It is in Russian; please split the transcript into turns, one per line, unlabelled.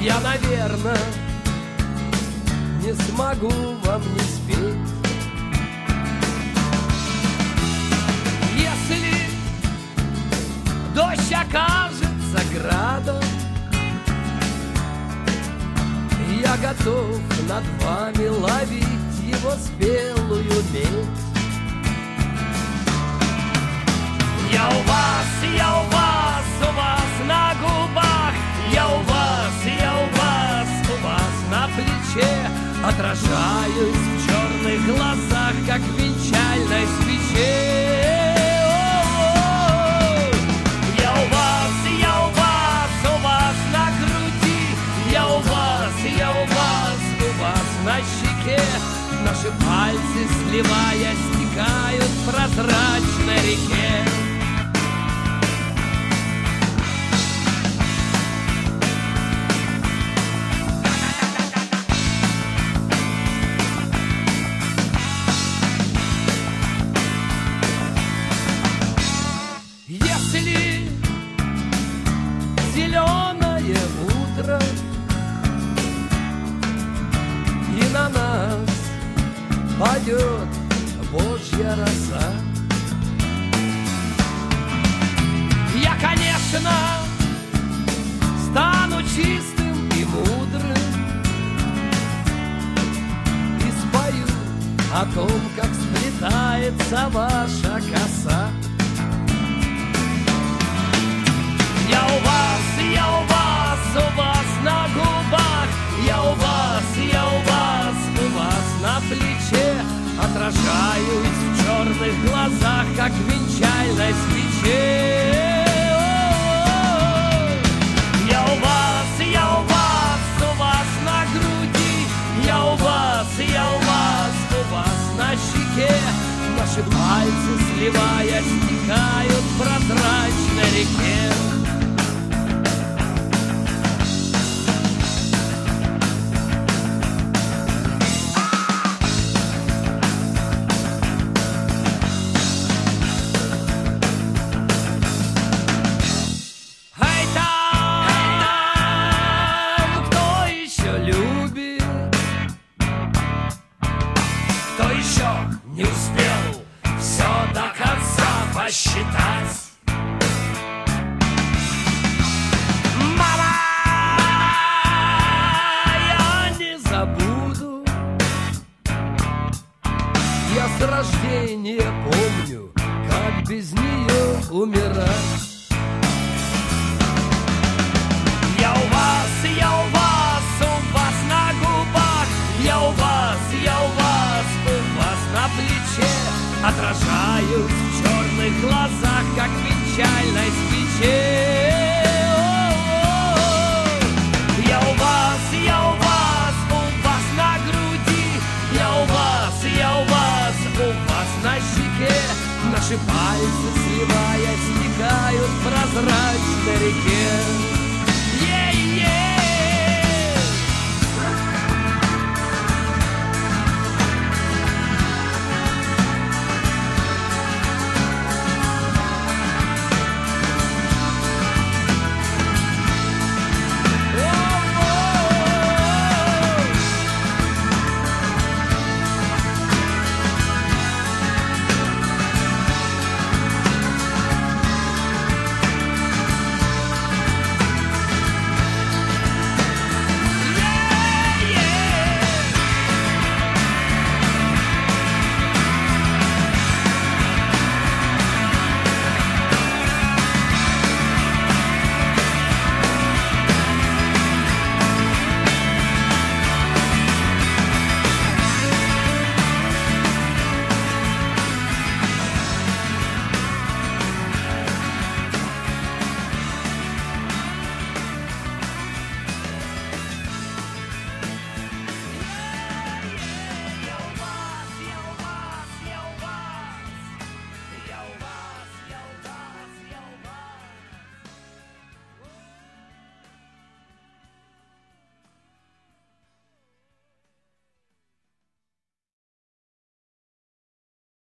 Я, наверное, не смогу вам не спеть. Если дождь окажется градом, я готов над вами ловить его спелую медь. Я у вас на губах, я у вас на плече, отражаюсь в черных глазах, как в венчальной свече. Я у вас на груди, я у вас на щеке. Наши пальцы, сливаясь, стекают в прозрачной реке. Если зеленое утро и на нас падет Божья роса, я, конечно, стану чистым и мудрым и спою о том, как сплетается ваша коса. Я у вас на губах, я у вас на плече, отражаюсь в черных глазах, как в венчальной свече. Я у вас на груди, я у вас на щеке. Наши пальцы, сливаясь, стекают в прозрачной реке. Не успел все до конца посчитать. Мама, я не забуду. Я с рождения помню, как без нее умирать. Я у вас на губах, я у вас на плече, отражаюсь в черных глазах, как в венчальной свече. Я у вас на груди, я у вас на щеке. Наши пальцы, сливаясь, стекают в прозрачной реке.